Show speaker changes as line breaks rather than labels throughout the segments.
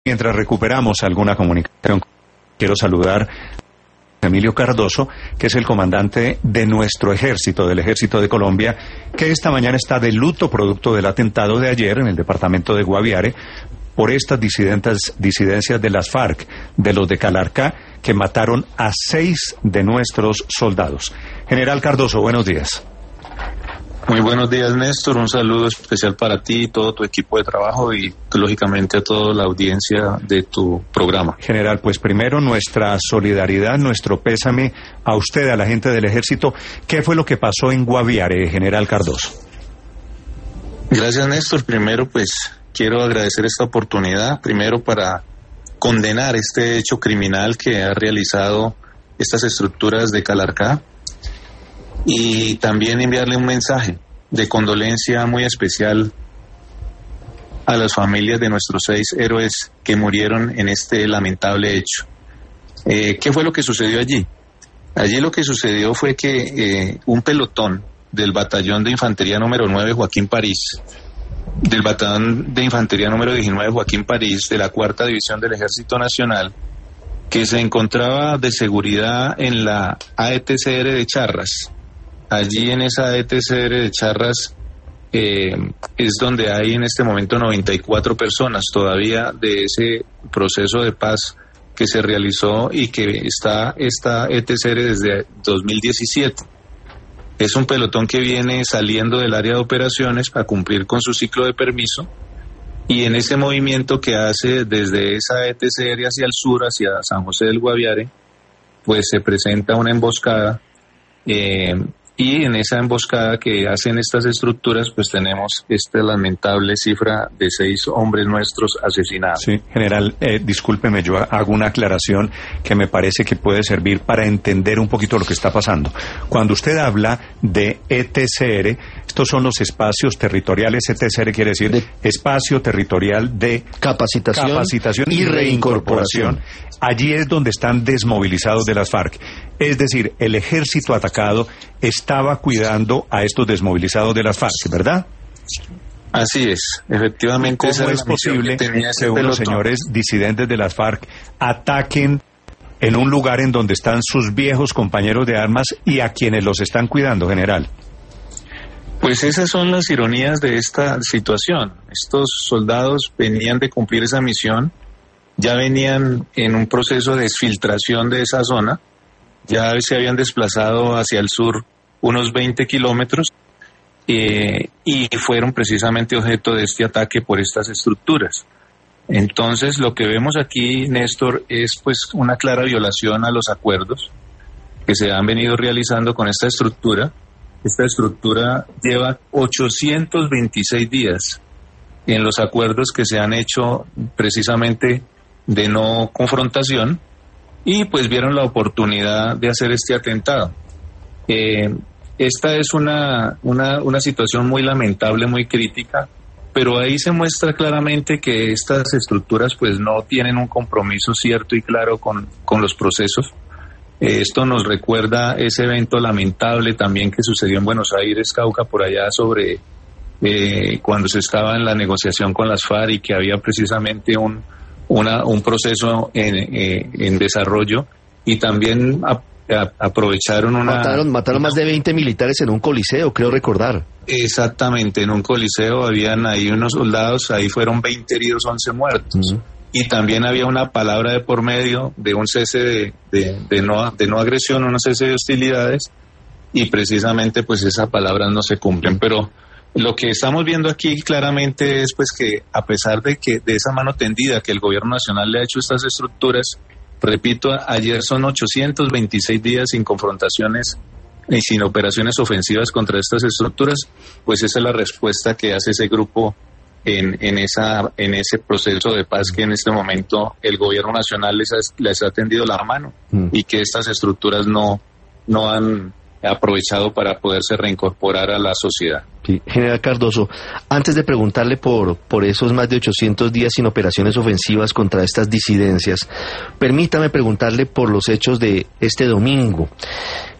Mientras recuperamos alguna comunicación, quiero saludar a Emilio Cardoso, que es el comandante de nuestro ejército, del Ejército de Colombia, que esta mañana está de luto producto del atentado de ayer en el departamento de Guaviare por estas disidencias de las FARC, de los de Calarcá, que mataron a 6 de nuestros soldados. General Cardoso, buenos días.
Muy buenos días, Néstor. Un saludo especial para ti y todo tu equipo de trabajo y, lógicamente, a toda la audiencia de tu programa.
General, pues primero nuestra solidaridad, nuestro pésame a usted, a la gente del Ejército. ¿Qué fue lo que pasó en Guaviare, General Cardoso?
Gracias, Néstor. Primero, pues, quiero agradecer esta oportunidad, primero para condenar este hecho criminal que ha realizado estas estructuras de Calarcá, y también enviarle un mensaje de condolencia muy especial a las familias de nuestros 6 héroes que murieron en este lamentable hecho. ¿Qué fue lo que sucedió allí? Allí lo que sucedió fue que un pelotón del batallón de infantería número 9 Joaquín París, del batallón de infantería número 19 Joaquín París, de la 4ª División del Ejército Nacional, que se encontraba de seguridad en la AETCR de Charras. Allí en esa ETCR de Charras es donde hay en este momento 94 personas todavía de ese proceso de paz que se realizó y que está esta ETCR desde 2017. Es un pelotón que viene saliendo del área de operaciones para cumplir con su ciclo de permiso, y en ese movimiento que hace desde esa ETCR hacia el sur, hacia San José del Guaviare, pues se presenta una emboscada. Y en esa emboscada que hacen estas estructuras, pues tenemos esta lamentable cifra de 6 hombres nuestros asesinados.
Sí, general, discúlpeme, yo hago una aclaración que me parece que puede servir para entender un poquito lo que está pasando. Cuando usted habla de ETCR, estos son los espacios territoriales. ETCR quiere decir Espacio Territorial de Capacitación y Reincorporación. Allí es donde están desmovilizados de las FARC. Es decir, el ejército atacado estaba cuidando a estos desmovilizados de las FARC, ¿verdad?
Así es, efectivamente.
¿Cómo es posible que unos señores disidentes de las FARC ataquen en un lugar en donde están sus viejos compañeros de armas y a quienes los están cuidando, general?
Pues esas son las ironías de esta situación. Estos soldados venían de cumplir esa misión, ya venían en un proceso de exfiltración de esa zona, ya se habían desplazado hacia el sur unos 20 kilómetros y fueron precisamente objeto de este ataque por estas estructuras. Entonces, lo que vemos aquí, Néstor, es pues una clara violación a los acuerdos que se han venido realizando con esta estructura. Esta estructura lleva 826 días en los acuerdos que se han hecho precisamente de no confrontación, y pues vieron la oportunidad de hacer este atentado. Esta es una situación muy lamentable, muy crítica, pero ahí se muestra claramente que estas estructuras pues no tienen un compromiso cierto y claro con los procesos. Esto nos recuerda ese evento lamentable también que sucedió en Buenos Aires, Cauca, por allá sobre cuando se estaba en la negociación con las FARC y que había precisamente un proceso en desarrollo, y también aprovecharon
Mataron más de 20 militares en un coliseo, creo recordar.
Exactamente, en un coliseo habían ahí unos soldados, ahí fueron 20 heridos, 11 muertos. Y también había una palabra de por medio de un cese de no agresión, un cese de hostilidades, y precisamente pues esas palabras no se cumplen. Pero lo que estamos viendo aquí claramente es pues que a pesar de esa mano tendida que el gobierno nacional le ha hecho a estas estructuras, repito, ayer son 826 días sin confrontaciones y sin operaciones ofensivas contra estas estructuras, pues esa es la respuesta que hace ese grupo en ese proceso de paz que en este momento el gobierno nacional les ha tendido la mano, y que estas estructuras no han aprovechado para poderse reincorporar a la sociedad.
Sí, General Cardoso, antes de preguntarle por esos más de 800 días sin operaciones ofensivas contra estas disidencias, permítame preguntarle por los hechos de este domingo.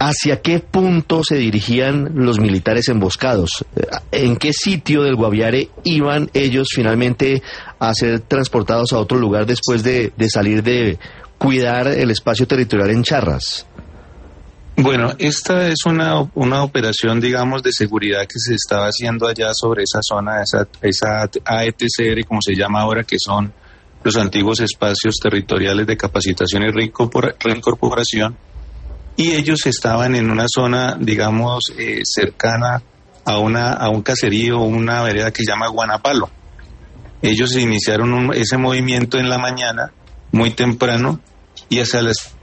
¿Hacia qué punto se dirigían los militares emboscados? ¿En qué sitio del Guaviare iban ellos finalmente a ser transportados a otro lugar después de salir de cuidar el espacio territorial en Charras?
Bueno, esta es una operación, digamos, de seguridad que se estaba haciendo allá sobre esa zona, esa AETCR, como se llama ahora, que son los antiguos espacios territoriales de capacitación y reincorporación. Y ellos estaban en una zona, digamos, cercana a un caserío, una vereda que se llama Guanapalo. Ellos iniciaron ese movimiento en la mañana, muy temprano, y hacia las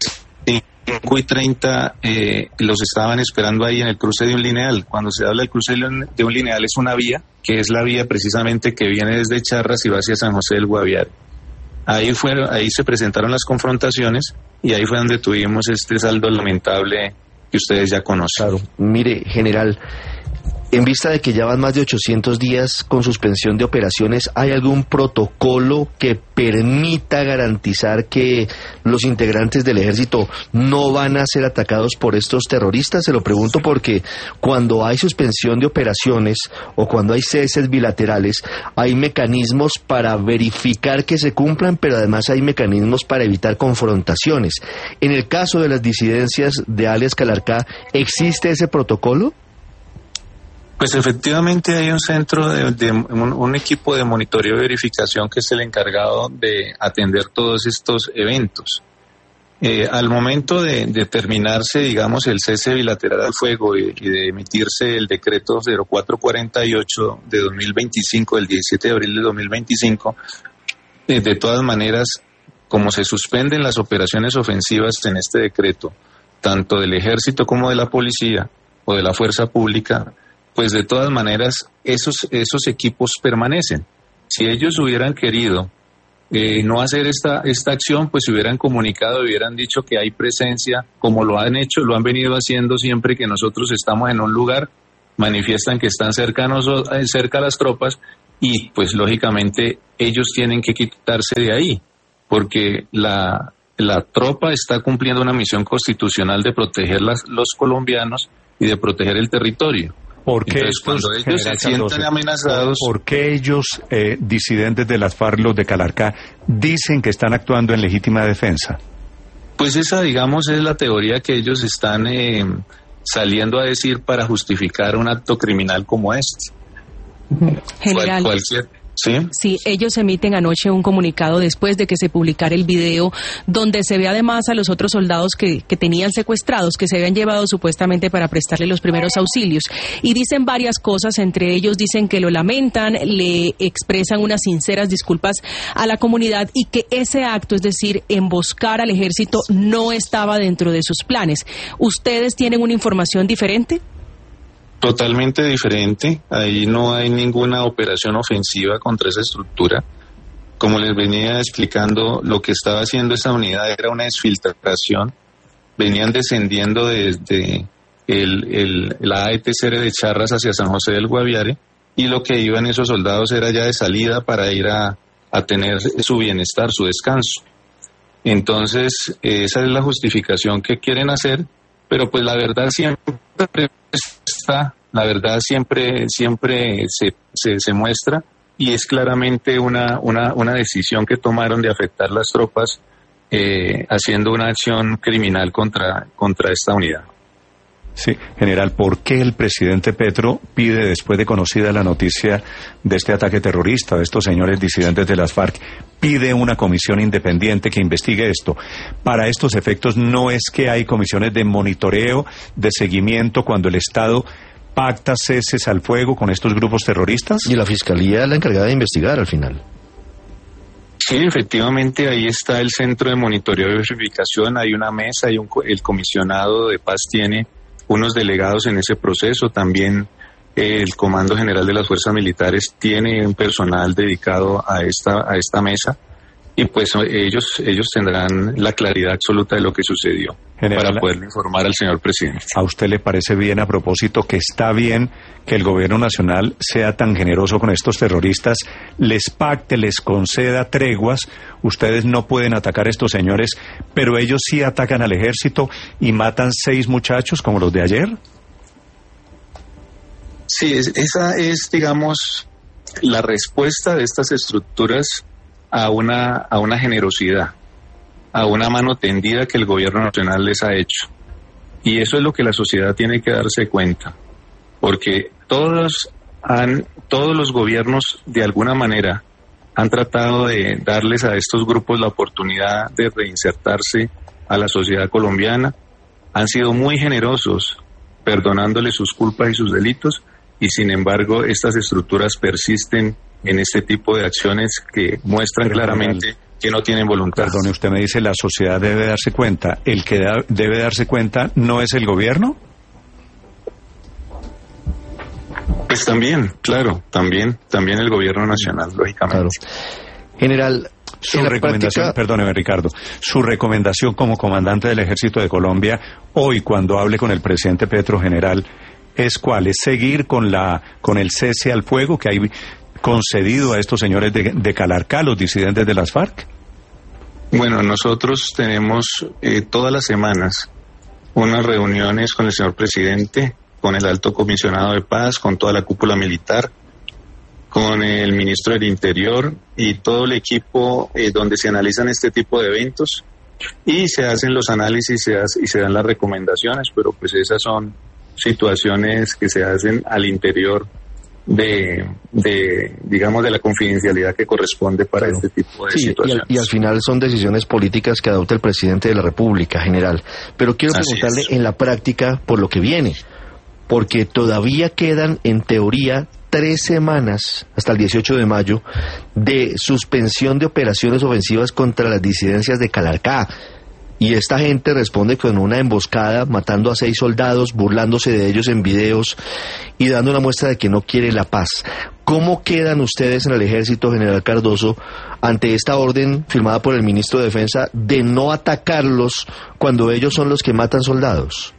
5:30 los estaban esperando ahí en el cruce de un lineal. Cuando se habla del cruce de un lineal es una vía, que es la vía precisamente que viene desde Charras y va hacia San José del Guaviare. Ahí se presentaron las confrontaciones y ahí fue donde tuvimos este saldo lamentable que ustedes ya conocen.
Claro. Mire, general, en vista de que ya van más de 800 días con suspensión de operaciones, ¿hay algún protocolo que permita garantizar que los integrantes del ejército no van a ser atacados por estos terroristas? Se lo pregunto porque cuando hay suspensión de operaciones o cuando hay ceses bilaterales, hay mecanismos para verificar que se cumplan, pero además hay mecanismos para evitar confrontaciones. En el caso de las disidencias de alias Calarcá, ¿existe ese protocolo?
Pues efectivamente hay un centro un equipo de monitoreo y verificación que es el encargado de atender todos estos eventos. Al momento de terminarse, digamos, el cese bilateral al fuego y de emitirse el decreto 0448 de 2025, del 17 de abril de 2025, de todas maneras, como se suspenden las operaciones ofensivas en este decreto, tanto del ejército como de la policía o de la fuerza pública, pues de todas maneras esos equipos permanecen. Si ellos hubieran querido no hacer esta acción, pues se hubieran comunicado, hubieran dicho que hay presencia, como lo han hecho, lo han venido haciendo siempre que nosotros estamos en un lugar, manifiestan que están cerca a las tropas y pues lógicamente ellos tienen que quitarse de ahí, porque la tropa está cumpliendo una misión constitucional de proteger los colombianos y de proteger el territorio.
¿Por qué
entonces, cuando ellos se sienten amenazados?
¿Por qué ellos, disidentes de las FARC, los de Calarcá, dicen que están actuando en legítima defensa?
Pues esa, digamos, es la teoría que ellos están saliendo a decir para justificar un acto criminal como este.
General. Sí, ellos emiten anoche un comunicado después de que se publicara el video donde se ve además a los otros soldados que tenían secuestrados, que se habían llevado supuestamente para prestarle los primeros auxilios. Y dicen varias cosas, entre ellos dicen que lo lamentan, le expresan unas sinceras disculpas a la comunidad y que ese acto, es decir, emboscar al ejército, no estaba dentro de sus planes. ¿Ustedes tienen una información diferente?
Totalmente diferente, ahí no hay ninguna operación ofensiva contra esa estructura. Como les venía explicando, lo que estaba haciendo esa unidad era una desfiltración, venían descendiendo desde la AETCR de Charras hacia San José del Guaviare y lo que iban esos soldados era ya de salida para ir a tener su bienestar, su descanso. Entonces, esa es la justificación que quieren hacer, pero pues la verdad siempre se muestra y es claramente una decisión que tomaron de afectar las tropas haciendo una acción criminal contra esta unidad.
Sí, general, ¿por qué el presidente Petro pide, después de conocida la noticia de este ataque terrorista, de estos señores disidentes de las FARC, pide una comisión independiente que investigue esto? Para estos efectos, ¿no es que hay comisiones de monitoreo, de seguimiento, cuando el Estado pacta ceses al fuego con estos grupos terroristas?
Y la Fiscalía es la encargada de investigar al final.
Sí, efectivamente, ahí está el Centro de Monitoreo y Verificación, hay una mesa, el comisionado de paz tiene unos delegados en ese proceso, también el Comando General de las Fuerzas Militares tiene un personal dedicado a esta mesa y pues ellos tendrán la claridad absoluta de lo que sucedió.
General,
para poderle informar al señor presidente.
¿A usted le parece bien, a propósito, que está bien que el gobierno nacional sea tan generoso con estos terroristas, les pacte, les conceda treguas? Ustedes no pueden atacar a estos señores, pero ellos sí atacan al ejército y matan 6 muchachos como los de ayer.
Sí, esa es, digamos, la respuesta de estas estructuras a una generosidad, a una mano tendida que el gobierno nacional les ha hecho. Y eso es lo que la sociedad tiene que darse cuenta, porque todos los gobiernos de alguna manera han tratado de darles a estos grupos la oportunidad de reinsertarse a la sociedad colombiana, han sido muy generosos perdonándoles sus culpas y sus delitos, y sin embargo estas estructuras persisten en este tipo de acciones que muestran claramente que no tienen voluntad.
Perdone, usted me dice la sociedad debe darse cuenta. ¿El que debe darse cuenta no es el gobierno?
Pues también, claro, también el gobierno nacional, lógicamente.
Claro. General,
su recomendación, perdóneme Ricardo, su recomendación como comandante del Ejército de Colombia, hoy cuando hable con el presidente Petro, general, ¿es cuál? ¿Es seguir con el cese al fuego que hay concedido a estos señores de Calarcá, los disidentes de las FARC?
Bueno, nosotros tenemos todas las semanas unas reuniones con el señor presidente, con el alto comisionado de paz, con toda la cúpula militar, con el ministro del Interior y todo el equipo donde se analizan este tipo de eventos y se hacen los análisis y se dan las recomendaciones, pero pues esas son situaciones que se hacen al interior digamos, de la confidencialidad que corresponde para este tipo de situaciones.
Y al final son decisiones políticas que adopta el presidente de la República, general. Pero quiero preguntarle en la práctica por lo que viene, porque todavía quedan, en teoría, 3 semanas, hasta el 18 de mayo, de suspensión de operaciones ofensivas contra las disidencias de Calarcá. Y esta gente responde con una emboscada, matando a 6 soldados, burlándose de ellos en videos y dando una muestra de que no quiere la paz. ¿Cómo quedan ustedes en el Ejército, general Cardoso, ante esta orden firmada por el ministro de Defensa de no atacarlos cuando ellos son los que matan soldados?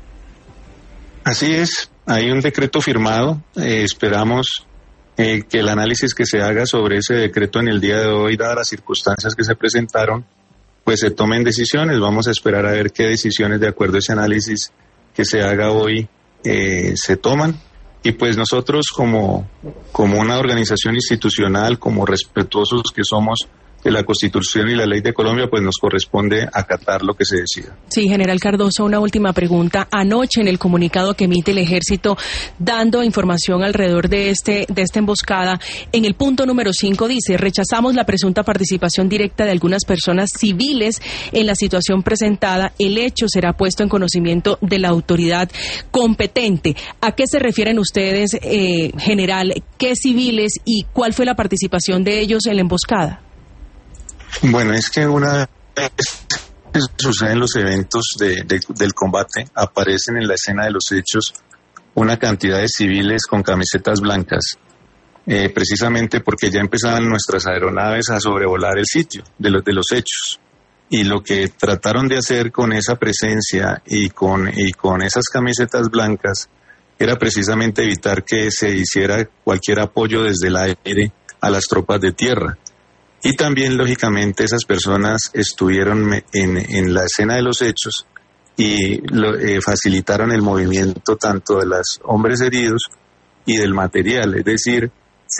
Así es, hay un decreto firmado, esperamos que el análisis que se haga sobre ese decreto en el día de hoy, dadas las circunstancias que se presentaron, pues se tomen decisiones. Vamos a esperar a ver qué decisiones de acuerdo a ese análisis que se haga hoy se toman. Y pues nosotros como una organización institucional, como respetuosos que somos de la Constitución y la Ley de Colombia, pues nos corresponde acatar lo que se decida.
Sí, general Cardoso, una última pregunta. Anoche en el comunicado que emite el Ejército, dando información alrededor de esta emboscada, en el punto número 5 dice: rechazamos la presunta participación directa de algunas personas civiles en la situación presentada. El hecho será puesto en conocimiento de la autoridad competente. ¿A qué se refieren ustedes, general? ¿Qué civiles y cuál fue la participación de ellos en la emboscada?
Bueno, es que una vez que suceden los eventos del combate, aparecen en la escena de los hechos una cantidad de civiles con camisetas blancas, precisamente porque ya empezaban nuestras aeronaves a sobrevolar el sitio de los hechos. Y lo que trataron de hacer con esa presencia y con esas camisetas blancas era precisamente evitar que se hiciera cualquier apoyo desde el aire a las tropas de tierra. Y también, lógicamente, esas personas estuvieron en la escena de los hechos y facilitaron el movimiento tanto de los hombres heridos y del material. Es decir,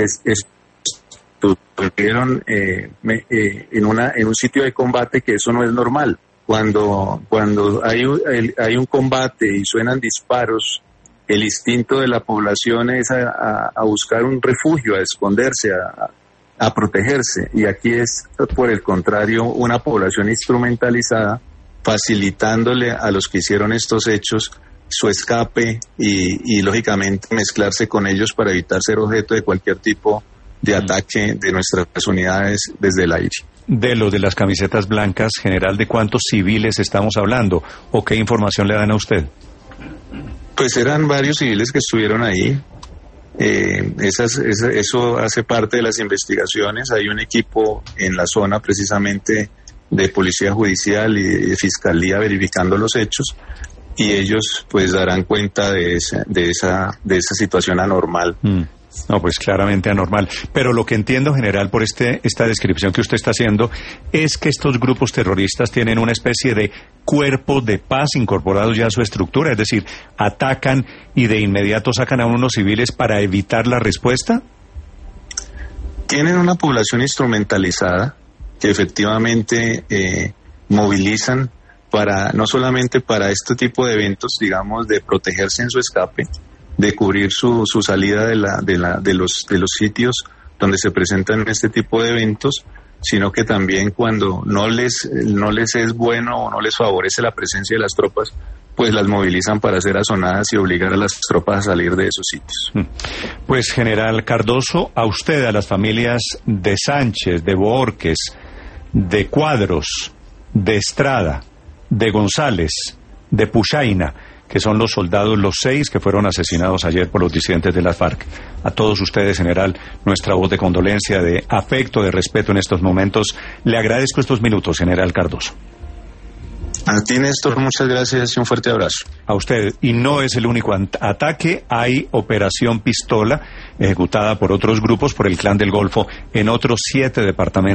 estuvieron en un sitio de combate, que eso no es normal. Cuando hay un combate y suenan disparos, el instinto de la población es a buscar un refugio, a esconderse, a protegerse, y aquí es, por el contrario, una población instrumentalizada, facilitándole a los que hicieron estos hechos su escape y lógicamente mezclarse con ellos para evitar ser objeto de cualquier tipo de ataque de nuestras unidades desde el aire.
De lo de las camisetas blancas, general, ¿de cuántos civiles estamos hablando? ¿O qué información le dan a usted?
Pues eran varios civiles que estuvieron ahí. Eso hace parte de las investigaciones. Hay un equipo en la zona precisamente de Policía Judicial y de Fiscalía verificando los hechos, y ellos pues darán cuenta de esa situación anormal.
No, pues claramente anormal. Pero lo que entiendo, general, por esta descripción que usted está haciendo, es que estos grupos terroristas tienen una especie de cuerpo de paz incorporados ya a su estructura, es decir, atacan y de inmediato sacan a unos civiles para evitar la respuesta.
Tienen una población instrumentalizada que efectivamente movilizan no solamente para este tipo de eventos, digamos, de protegerse en su escape, de cubrir su salida de los sitios donde se presentan este tipo de eventos, sino que también cuando no les es bueno o no les favorece la presencia de las tropas, pues las movilizan para ser azonadas y obligar a las tropas a salir de esos sitios.
Pues, general Cardoso, a usted, a las familias de Sánchez, de Bohórquez, de Cuadros, de Estrada, de González, de Puchaina, que son los soldados, los 6 que fueron asesinados ayer por los disidentes de las FARC. A todos ustedes, general, nuestra voz de condolencia, de afecto, de respeto en estos momentos. Le agradezco estos minutos, general Cardoso.
A ti, Néstor, muchas gracias y un fuerte abrazo.
A usted. Y no es el único ataque. Hay operación Pistola, ejecutada por otros grupos, por el Clan del Golfo, en otros 7 departamentos.